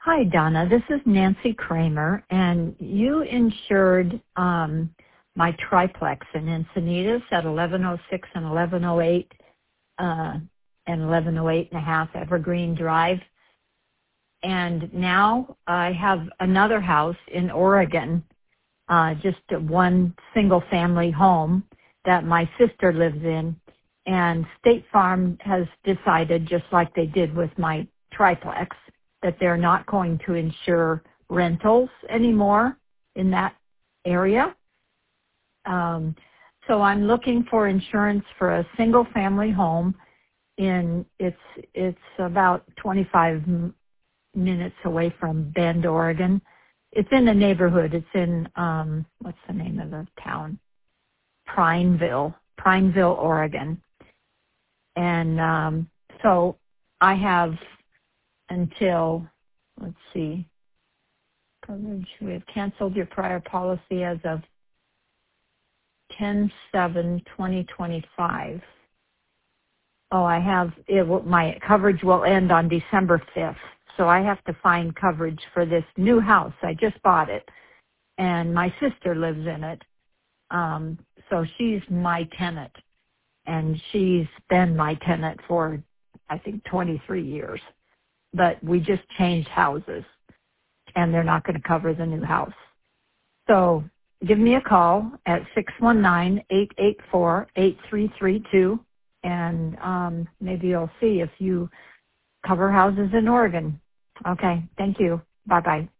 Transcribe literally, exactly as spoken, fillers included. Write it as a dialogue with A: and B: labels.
A: Hi, Donna. This is Nancy Kramer, and you insured um, my triplex in Encinitas at eleven oh six and eleven oh eight uh, and eleven oh eight and a half Evergreen Drive. And now I have another house in Oregon, uh, just a one single family home that my sister lives in. And State Farm has decided, just like they did with my triplex, that they're not going to insure rentals anymore in that area. Um, so I'm looking for insurance for a single family home in, it's, it's about twenty-five m- minutes away from Bend, Oregon. It's in the neighborhood. It's in, um, what's the name of the town? Prineville, Prineville, Oregon. And, um, so I have until, let's see, coverage. We have canceled your prior policy as of ten seven twenty twenty-five. Oh, I have, it will, my coverage will end on December fifth. So I have to find coverage for this new house. I just bought it, and my sister lives in it. Um, so she's my tenant, and she's been my tenant for, I think, twenty-three years. But we just changed houses, and they're not going to cover the new house. So give me a call at six one nine, eight eight four, eight three three two, and um, maybe you'll see if you cover houses in Oregon. Okay, thank you. Bye-bye.